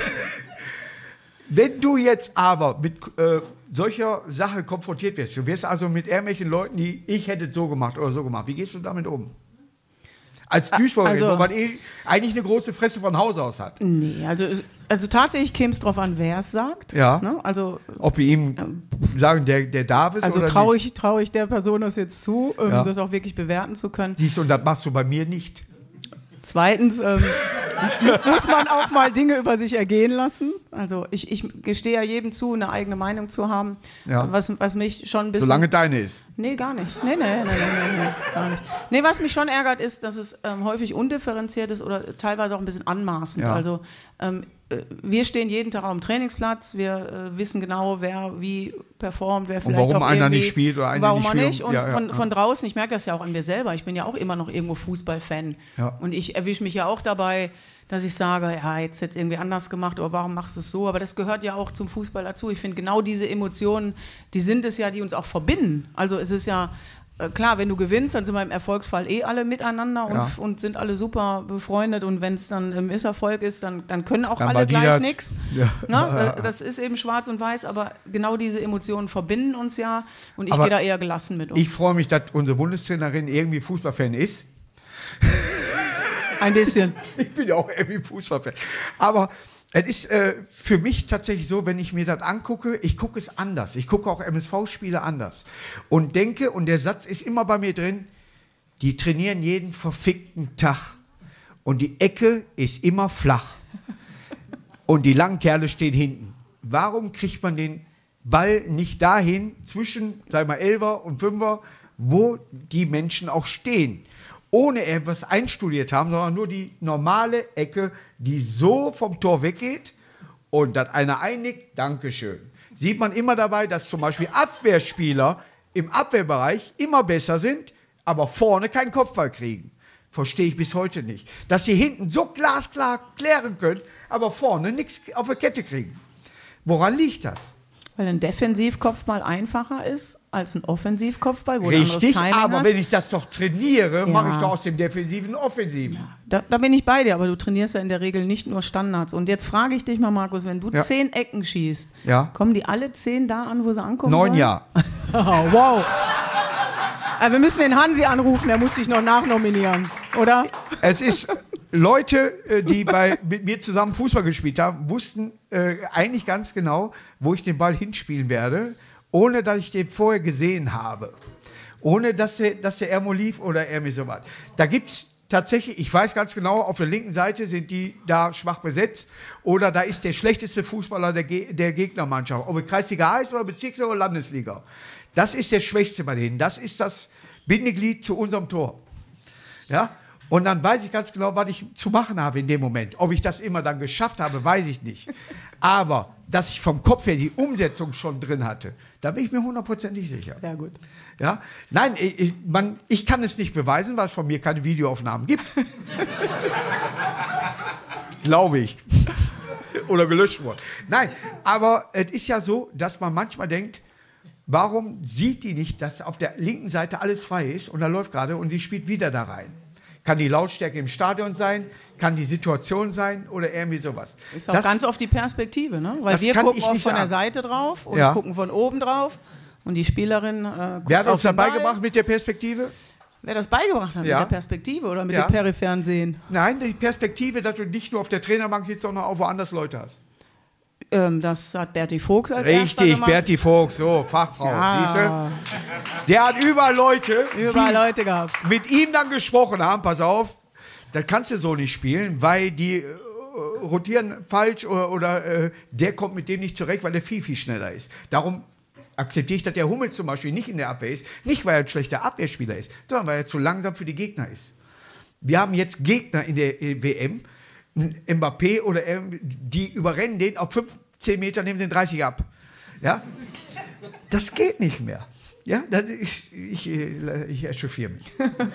Wenn du jetzt aber mit solcher Sache konfrontiert wirst, du wirst also mit irgendwelchen Leuten, die ich hätte so gemacht oder so gemacht, wie gehst du damit um? Als Duisburgerin, wo man eigentlich eine große Fresse von Haus aus hat. Nee, also tatsächlich käme es drauf an, wer es sagt. Ja. Ne? Also, ob wir ihm sagen, der darf es also oder nicht. Traue ich der Person das jetzt zu, das auch wirklich bewerten zu können. Siehst du, und das machst du bei mir nicht. Zweitens muss man auch mal Dinge über sich ergehen lassen. Also ich gestehe ja jedem zu, eine eigene Meinung zu haben, was mich schon ein bisschen... Solange deine ist. Nee, gar nicht. Nee, gar nicht. Nee, was mich schon ärgert, ist, dass es häufig undifferenziert ist oder teilweise auch ein bisschen anmaßend. Ja. Also wir stehen jeden Tag auf dem Trainingsplatz, wir wissen genau, wer wie performt, wer vielleicht und warum auch einer nicht spielt oder einer nicht spielt. Warum nicht? Und von draußen, ich merke das ja auch an mir selber, ich bin ja auch immer noch irgendwo Fußballfan. Ja. Und ich erwische mich ja auch dabei, dass ich sage, ja, jetzt irgendwie anders gemacht, oder warum machst du es so? Aber das gehört ja auch zum Fußball dazu. Ich finde, genau diese Emotionen, die sind es ja, die uns auch verbinden. Also es ist ja klar, wenn du gewinnst, dann sind wir im Erfolgsfall alle miteinander und sind alle super befreundet. Und wenn es dann Misserfolg ist, dann können auch alle gleich nichts. Ja. Das ist eben schwarz und weiß, aber genau diese Emotionen verbinden uns ja. Und ich gehe da eher gelassen mit um. Ich freue mich, dass unsere Bundestrainerin irgendwie Fußballfan ist. Ein bisschen. Ich bin ja auch irgendwie Fußballfan. Aber es ist für mich tatsächlich so, wenn ich mir das angucke, ich gucke es anders. Ich gucke auch MSV-Spiele anders. Und denke, und der Satz ist immer bei mir drin, die trainieren jeden verfickten Tag. Und die Ecke ist immer flach. Und die langen Kerle stehen hinten. Warum kriegt man den Ball nicht dahin, zwischen, sag mal, 11er und 5er, wo die Menschen auch stehen? Ohne etwas einstudiert haben, sondern nur die normale Ecke, die so vom Tor weggeht und dass einer einnickt, Dankeschön. Sieht man immer dabei, dass zum Beispiel Abwehrspieler im Abwehrbereich immer besser sind, aber vorne keinen Kopfball kriegen. Verstehe ich bis heute nicht. Dass sie hinten so glasklar klären können, aber vorne nichts auf der Kette kriegen. Woran liegt das? Weil ein Defensivkopfball einfacher ist als ein Offensivkopfball. Wo richtig, aber hast. Wenn ich das doch trainiere, mache ich doch aus dem Defensiven Offensiven. Ja. Da bin ich bei dir, aber du trainierst ja in der Regel nicht nur Standards. Und jetzt frage ich dich mal, Markus, wenn du 10 Ecken schießt, kommen die alle 10 da an, wo sie ankommen 9 sollen? Ja. Wow. Wir müssen den Hansi anrufen, der muss dich noch nachnominieren, oder? Es ist... Leute, die mit mir zusammen Fußball gespielt haben, wussten eigentlich ganz genau, wo ich den Ball hinspielen werde, ohne dass ich den vorher gesehen habe. Ohne dass der irgendwo lief oder irgendwie so was. Da gibt es tatsächlich, ich weiß ganz genau, auf der linken Seite sind die da schwach besetzt oder da ist der schlechteste Fußballer der Gegnermannschaft. Ob es Kreisliga A ist oder Bezirksliga oder Landesliga. Das ist der Schwächste bei denen. Das ist das Bindeglied zu unserem Tor. Ja? Und dann weiß ich ganz genau, was ich zu machen habe in dem Moment. Ob ich das immer dann geschafft habe, weiß ich nicht. Aber, dass ich vom Kopf her die Umsetzung schon drin hatte, da bin ich mir 100%ig sicher. Ja, gut. Ja? Nein, ich kann es nicht beweisen, weil es von mir keine Videoaufnahmen gibt. Glaube ich. Oder gelöscht worden. Nein, aber es ist ja so, dass man manchmal denkt, warum sieht die nicht, dass auf der linken Seite alles frei ist und da läuft gerade und sie spielt wieder da rein? Kann die Lautstärke im Stadion sein, kann die Situation sein oder irgendwie sowas. Ist auch ganz oft die Perspektive, ne? Weil wir gucken auch von der Seite drauf und gucken von oben drauf und die Spielerin guckt. Wer hat uns da beigebracht mit der Perspektive? Wer das beigebracht hat, mit der Perspektive oder mit dem peripheren Sehen? Nein, die Perspektive, dass du nicht nur auf der Trainerbank sitzt, sondern auch woanders Leute hast. Das hat Berti Vogts als erster Richtig, gemacht. Berti Vogts, so, Fachfrau. Ja. Der hat überall Leute gehabt. Mit ihm dann gesprochen haben, pass auf, das kannst du so nicht spielen, weil die rotieren falsch oder der kommt mit dem nicht zurecht, weil der viel, viel schneller ist. Darum akzeptiere ich, dass der Hummel zum Beispiel nicht in der Abwehr ist, nicht weil er ein schlechter Abwehrspieler ist, sondern weil er zu langsam für die Gegner ist. Wir haben jetzt Gegner in der WM, Mbappé oder die überrennen den auf 15 Meter, nehmen den 30 ab. Ja? Das geht nicht mehr. Ja? Ich echauffiere mich.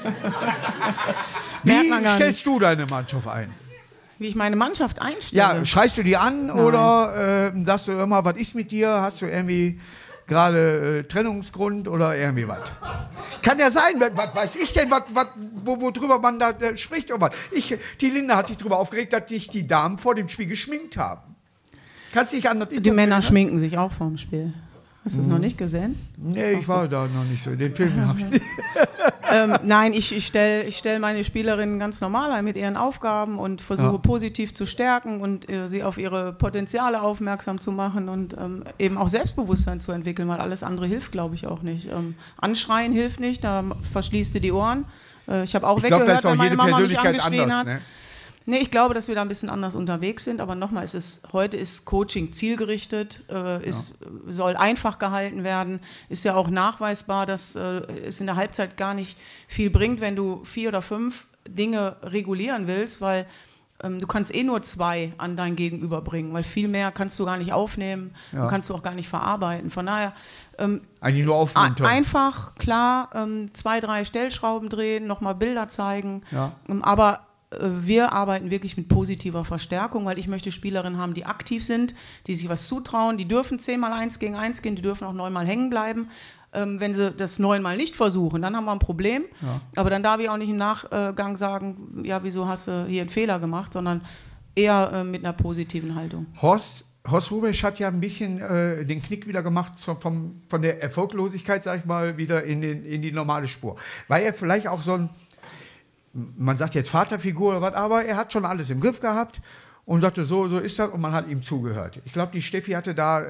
Wie stellst du deine Mannschaft ein? Wie ich meine Mannschaft einstelle? Ja, schreist du die an oder sagst du immer, was ist mit dir? Hast du irgendwie gerade Trennungsgrund oder irgendwie was. Kann ja sein, was weiß ich denn, worüber man da spricht. Die Linda hat sich darüber aufgeregt, dass sich die Damen vor dem Spiel geschminkt haben. Kannst du dich anders Die Männer schminken sich auch vor dem Spiel. Hast du es noch nicht gesehen? Nee, ich war da noch nicht so. Den Film habe ich nicht. Nein, ich stell meine Spielerinnen ganz normal ein mit ihren Aufgaben und versuche positiv zu stärken und sie auf ihre Potenziale aufmerksam zu machen und eben auch Selbstbewusstsein zu entwickeln, weil alles andere hilft, glaube ich, auch nicht. Anschreien hilft nicht, da verschließt du die Ohren. Ich habe auch weggehört, wenn meine Mama mich angeschrien hat. Ne? Nee, ich glaube, dass wir da ein bisschen anders unterwegs sind, aber nochmal, heute ist Coaching zielgerichtet, soll einfach gehalten werden, ist ja auch nachweisbar, dass es in der Halbzeit gar nicht viel bringt, wenn du 4 oder 5 Dinge regulieren willst, weil du kannst nur 2 an dein Gegenüber bringen, weil viel mehr kannst du gar nicht aufnehmen, kannst du auch gar nicht verarbeiten. Von daher eigentlich nur aufmuntern. Einfach, klar, 2, 3 Stellschrauben drehen, nochmal Bilder zeigen, aber wir arbeiten wirklich mit positiver Verstärkung, weil ich möchte Spielerinnen haben, die aktiv sind, die sich was zutrauen, die dürfen 10-mal 1 gegen 1 gehen, die dürfen auch 9-mal hängen bleiben. Wenn sie das 9-mal nicht versuchen, dann haben wir ein Problem. Ja. Aber dann darf ich auch nicht im Nachgang sagen, ja, wieso hast du hier einen Fehler gemacht, sondern eher mit einer positiven Haltung. Horst Hrubesch hat ja ein bisschen den Knick wieder gemacht von der Erfolglosigkeit, sag ich mal, wieder in die normale Spur. War er vielleicht auch so ein, man sagt jetzt Vaterfigur oder was, aber er hat schon alles im Griff gehabt und sagte, so ist das, und man hat ihm zugehört. Ich glaube, die Steffi hatte da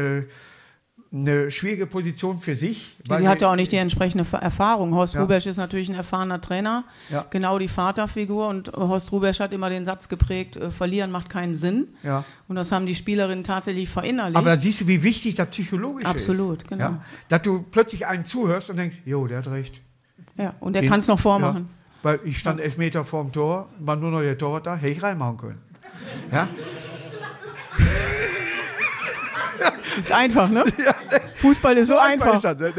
eine schwierige Position für sich. Sie hatte auch nicht die entsprechende Erfahrung. Horst Hrubesch ist natürlich ein erfahrener Trainer, genau die Vaterfigur, und Horst Hrubesch hat immer den Satz geprägt, verlieren macht keinen Sinn. Ja. Und das haben die Spielerinnen tatsächlich verinnerlicht. Aber da siehst du, wie wichtig das psychologisch ist. Absolut, genau. Ja? Dass du plötzlich einen zuhörst und denkst, jo, der hat recht. Ja, und der kann es noch vormachen. Ja. Weil ich stand 11 Meter vorm Tor, war nur noch der Torwart da, hätte ich reinmachen können. Ja? Ist einfach, ne? Fußball ist so einfach. Ist das, ne?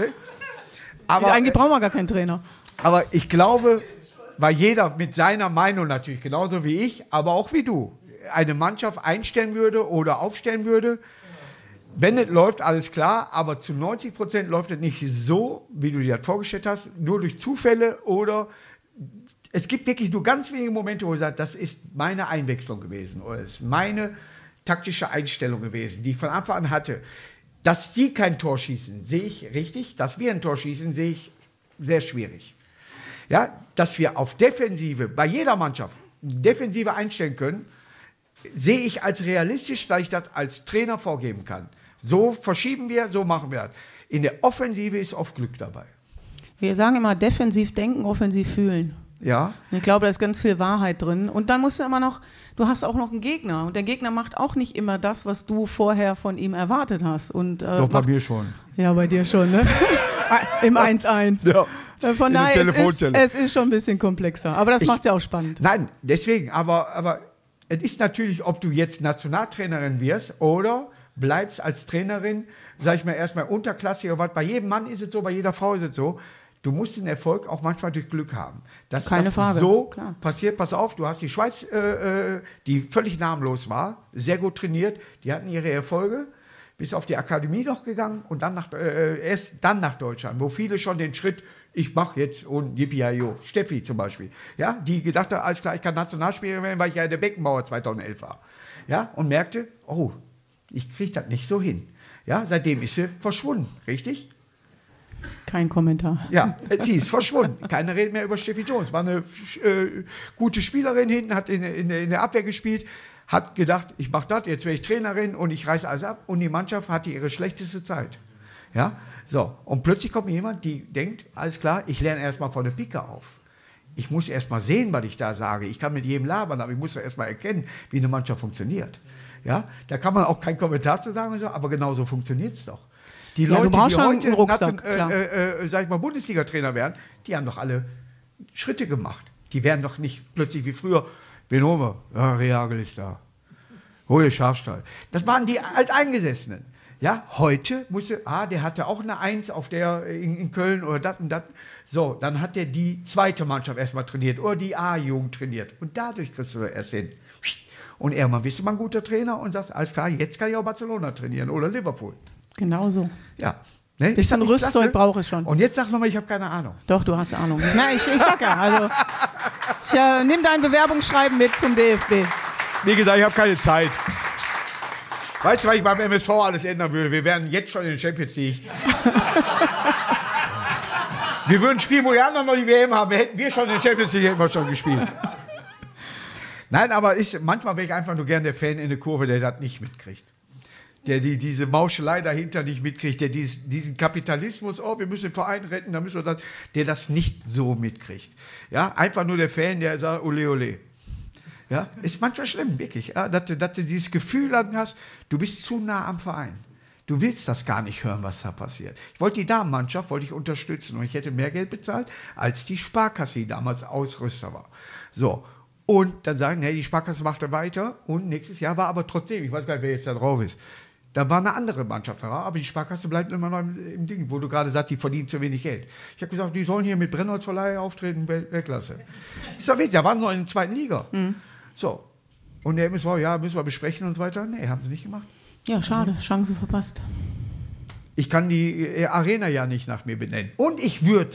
Aber eigentlich brauchen wir gar keinen Trainer. Aber ich glaube, weil jeder mit seiner Meinung natürlich, genauso wie ich, aber auch wie du, eine Mannschaft einstellen würde oder aufstellen würde, wenn es läuft, alles klar, aber zu 90% läuft es nicht so, wie du dir das vorgestellt hast, nur durch Zufälle oder es gibt wirklich nur ganz wenige Momente, wo ich sage, das ist meine Einwechslung gewesen oder das ist meine taktische Einstellung gewesen, die ich von Anfang an hatte. Dass sie kein Tor schießen, sehe ich richtig. Dass wir ein Tor schießen, sehe ich sehr schwierig. Ja, dass wir auf Defensive, bei jeder Mannschaft, Defensive einstellen können, sehe ich als realistisch, da ich das als Trainer vorgeben kann. So verschieben wir, so machen wir das. In der Offensive ist oft Glück dabei. Wir sagen immer, defensiv denken, offensiv fühlen. Ja. Und ich glaube, da ist ganz viel Wahrheit drin. Und dann musst du immer noch, du hast auch noch einen Gegner. Und der Gegner macht auch nicht immer das, was du vorher von ihm erwartet hast. Und, doch, bei mir schon. Ja, bei dir schon, ne? Im 1-1. Ja. Von daher, es ist schon ein bisschen komplexer. Aber das macht es ja auch spannend. Nein, deswegen. Aber es ist natürlich, ob du jetzt Nationaltrainerin wirst oder bleibst als Trainerin, sag ich mal, erstmal unterklassig oder was. Bei jedem Mann ist es so, bei jeder Frau ist es so. Du musst den Erfolg auch manchmal durch Glück haben. Dass Keine das Frage. So Klar. passiert, pass auf, du hast die Schweiz, die völlig namenlos war, sehr gut trainiert, die hatten ihre Erfolge, bis auf die Akademie noch gegangen und dann erst dann nach Deutschland, wo viele schon den Schritt, ich mache jetzt und yippie-hi-yo, Steffi zum Beispiel, ja, die gedacht hat, alles klar, ich kann Nationalspielerin werden, weil ich ja in der Beckenbauer 2011 war, ja, und merkte, oh, ich kriege das nicht so hin, ja, seitdem ist sie verschwunden, richtig? Kein Kommentar. Ja, sie ist verschwunden. Keiner redet mehr über Steffi Jones. War eine gute Spielerin hinten, hat in der Abwehr gespielt, hat gedacht, ich mache das, jetzt werde ich Trainerin und ich reiße alles ab. Und die Mannschaft hatte ihre schlechteste Zeit. Ja, so. Und plötzlich kommt jemand, die denkt, alles klar, ich lerne erstmal von der Pike auf. Ich muss erstmal sehen, was ich da sage. Ich kann mit jedem labern, aber ich muss erstmal erkennen, wie eine Mannschaft funktioniert. Ja, da kann man auch keinen Kommentar zu sagen, aber genau so funktioniert es doch. Die Leute, du brauchst die schon heute einen Rucksack, sag ich mal, Bundesliga-Trainer werden, die haben doch alle Schritte gemacht. Die werden doch nicht plötzlich wie früher, wen holen wir? Ja, Reagel ist da. Hol den Schafstall. Das waren die Alteingesessenen. Ja, heute musste, der hatte auch eine 1 auf der in Köln oder das und das. So, dann hat der die zweite Mannschaft erstmal trainiert oder die A-Jugend trainiert. Und dadurch kriegst du erst hin. Und irgendwann bist du mal ein guter Trainer und sagst, alles klar, jetzt kann ich auch Barcelona trainieren oder Liverpool. Genau so. Ja. Ne? Bisschen Rüstzeug brauche ich schon. Und jetzt sag nochmal, ich habe keine Ahnung. Doch, du hast Ahnung. Na, ich sag ja, also ich nimm dein Bewerbungsschreiben mit zum DFB. Wie gesagt, ich habe keine Zeit. Weißt du, was ich beim MSV alles ändern würde? Wir wären jetzt schon in der Champions League. Wir würden spielen, wo die anderen noch die WM haben. Hätten wir schon in der Champions League, hätten wir schon gespielt. Nein, aber manchmal wäre ich einfach nur gern der Fan in der Kurve, der das nicht mitkriegt. Der diese Mauschelei dahinter nicht mitkriegt, der diesen Kapitalismus, wir müssen den Verein retten, der das nicht so mitkriegt. Ja, einfach nur der Fan, der sagt, ole, ole. Ja, ist manchmal schlimm, wirklich, ja, dass du dieses Gefühl hast, du bist zu nah am Verein. Du willst das gar nicht hören, was da passiert. Ich wollte die Damenmannschaft unterstützen und ich hätte mehr Geld bezahlt, als die Sparkasse, die damals Ausrüster war. So, und dann sagen, hey, die Sparkasse macht weiter und nächstes Jahr war aber trotzdem, ich weiß gar nicht, wer jetzt da drauf ist, da war eine andere Mannschaft da, aber die Sparkasse bleibt immer noch im Ding, wo du gerade sagst, die verdienen zu wenig Geld. Ich habe gesagt, die sollen hier mit Brennholzverleih auftreten, Weltklasse. Ist doch wichtig, da waren sie noch in der zweiten Liga. Mhm. So, und der MSV, ja, müssen wir besprechen und so weiter. Nee, haben sie nicht gemacht. Ja, schade, Chance verpasst. Ich kann die Arena ja nicht nach mir benennen. Und ich würde...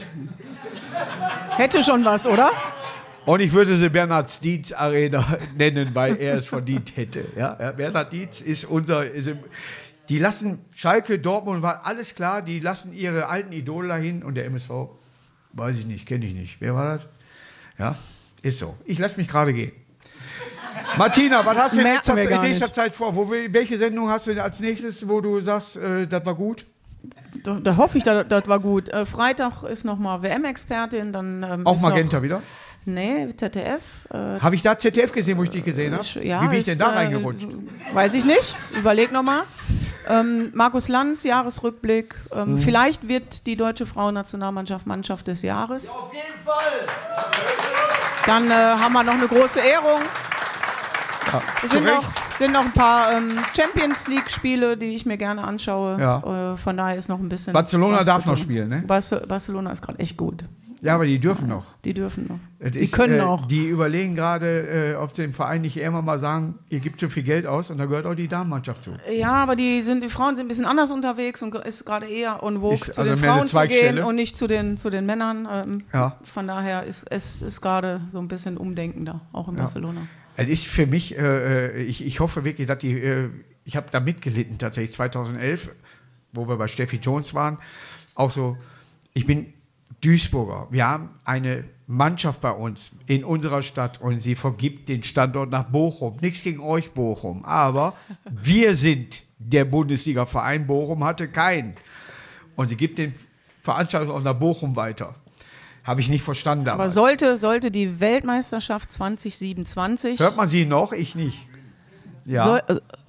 Hätte schon was, oder? Und ich würde sie Bernhard Dietz Arena nennen, weil er es verdient hätte. Ja, Bernhard Dietz ist die lassen Schalke, Dortmund, war alles klar, die lassen ihre alten Idole dahin und der MSV, weiß ich nicht, kenne ich nicht. Wer war das? Ja, ist so. Ich lasse mich gerade gehen. Martina, was hast du in nächster Zeit vor? Welche Sendung hast du als nächstes, wo du sagst, das war gut? Da hoffe ich, das war gut. Freitag ist nochmal WM-Expertin. Dann, auf Magenta wieder? Nee, ZDF. Habe ich da ZDF gesehen, wo ich dich gesehen habe? Ja, wie bin ich denn da reingerutscht? Weiß ich nicht. Überleg nochmal. Markus Lanz, Jahresrückblick. Vielleicht wird die deutsche Frauennationalmannschaft Mannschaft des Jahres. Ja, auf jeden Fall! Dann haben wir noch eine große Ehrung. Ja, es sind noch ein paar Champions League-Spiele, die ich mir gerne anschaue. Ja. Von daher ist noch ein bisschen. Barcelona darf noch spielen, ne? Barcelona ist gerade echt gut. Ja, aber die dürfen noch. Die dürfen noch. Die können auch. Die überlegen gerade, ob sie dem Verein nicht irgendwann mal sagen, ihr gebt so viel Geld aus und da gehört auch die Damenmannschaft zu. Ja, aber die Frauen sind ein bisschen anders unterwegs und ist gerade eher en vogue, zu den Frauen zu gehen und nicht zu den Männern. Von daher ist es gerade so ein bisschen umdenkender, auch in Barcelona. Es ist für mich, ich hoffe wirklich, dass ich habe da mitgelitten tatsächlich 2011, wo wir bei Steffi Jones waren, auch so, ich bin Duisburger. Wir haben eine Mannschaft bei uns in unserer Stadt und sie vergibt den Standort nach Bochum. Nichts gegen euch, Bochum, aber wir sind der Bundesliga-Verein. Bochum hatte keinen. Und sie gibt den Veranstaltungsort nach Bochum weiter. Habe ich nicht verstanden damals. Aber sollte die Weltmeisterschaft 2027... Hört man sie noch? Ich nicht. Ja.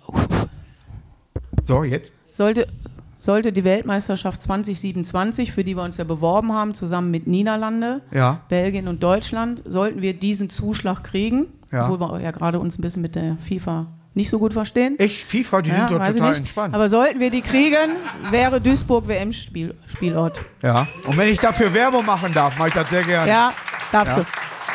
So, jetzt? Sollte die Weltmeisterschaft 2027, für die wir uns ja beworben haben, zusammen mit Niederlande, Belgien und Deutschland, sollten wir diesen Zuschlag kriegen, obwohl wir ja gerade uns ein bisschen mit der FIFA nicht so gut verstehen. Echt? FIFA, die sind doch total entspannt. Aber sollten wir die kriegen, wäre Duisburg WM-Spielort. Ja. Und wenn ich dafür Werbung machen darf, mache ich das sehr gerne. Ja, darfst du.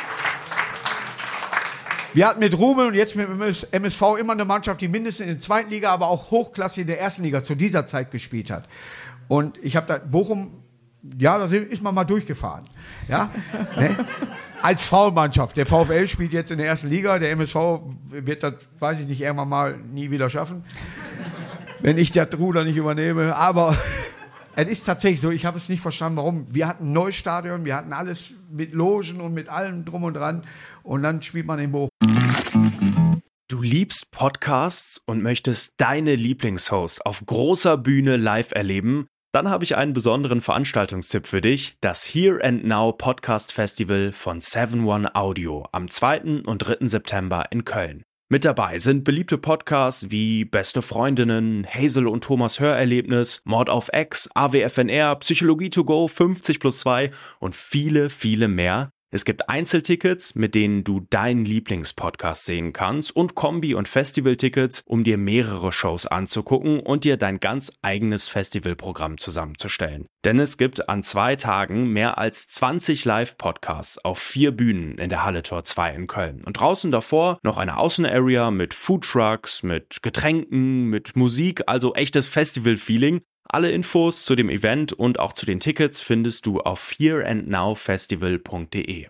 Wir hatten mit Rummel und jetzt mit MSV immer eine Mannschaft, die mindestens in der zweiten Liga, aber auch hochklassig in der ersten Liga zu dieser Zeit gespielt hat. Und ich habe da Bochum, da ist man mal durchgefahren. Ja? Ne? Als Frauenmannschaft. Der VfL spielt jetzt in der ersten Liga, der MSV wird das, weiß ich nicht, irgendwann mal nie wieder schaffen, wenn ich das Ruder nicht übernehme. Aber es ist tatsächlich so, ich habe es nicht verstanden, warum. Wir hatten ein neues Stadion, wir hatten alles mit Logen und mit allem drum und dran. Und dann spielt man in Bochum. Du liebst Podcasts und möchtest deine Lieblingshost auf großer Bühne live erleben? Dann habe ich einen besonderen Veranstaltungstipp für dich, das Here and Now Podcast Festival von 7-One Audio am 2. und 3. September in Köln. Mit dabei sind beliebte Podcasts wie Beste Freundinnen, Hazel und Thomas Hörerlebnis, Mord auf Ex, AWFNR, Psychologie to go, 50+2 und viele, viele mehr. Es gibt Einzeltickets, mit denen du deinen Lieblingspodcast sehen kannst und Kombi- und Festivaltickets, um dir mehrere Shows anzugucken und dir dein ganz eigenes Festivalprogramm zusammenzustellen. Denn es gibt an 2 Tagen mehr als 20 Live-Podcasts auf 4 Bühnen in der Halle Tor 2 in Köln. Und draußen davor noch eine Außenarea mit Foodtrucks, mit Getränken, mit Musik, also echtes Festival-Feeling. Alle Infos zu dem Event und auch zu den Tickets findest du auf hereandnowfestival.de.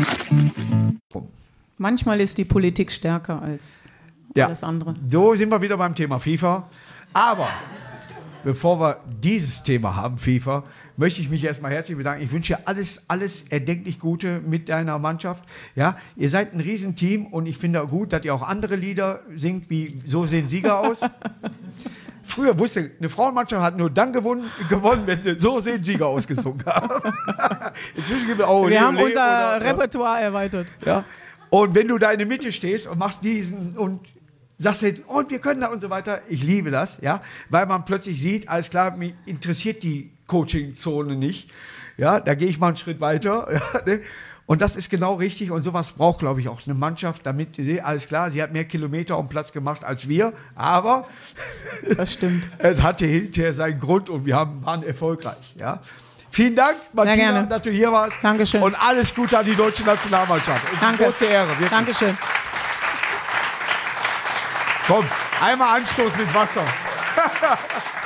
Manchmal ist die Politik stärker als alles andere. So sind wir wieder beim Thema FIFA. Aber bevor wir dieses Thema haben, FIFA, möchte ich mich erstmal herzlich bedanken. Ich wünsche dir alles erdenklich Gute mit deiner Mannschaft. Ja, ihr seid ein Riesenteam und ich finde auch gut, dass ihr auch andere Lieder singt, wie So sehen Sieger aus. Früher wusste eine Frauenmannschaft hat nur dann gewonnen, wenn sie So sehen Sieger ausgesungen haben. Inzwischen gibt es auch wir haben unser Repertoire erweitert. Ja. Und wenn du da in der Mitte stehst und machst diesen und sagst jetzt, und wir können da und so weiter, ich liebe das, ja, weil man plötzlich sieht, alles klar, mich interessiert die Coaching-Zone nicht, ja, da gehe ich mal einen Schritt weiter, ja, ne? Und das ist genau richtig und sowas braucht, glaube ich, auch eine Mannschaft, damit sie, alles klar, sie hat mehr Kilometer am Platz gemacht als wir, aber das stimmt. Es hatte hinterher seinen Grund und wir waren erfolgreich, ja. Vielen Dank, Martina, dass du hier warst. Dankeschön. Und alles Gute an die deutsche Nationalmannschaft. Es ist eine große Ehre. Wirklich. Dankeschön. Komm, einmal Anstoß mit Wasser.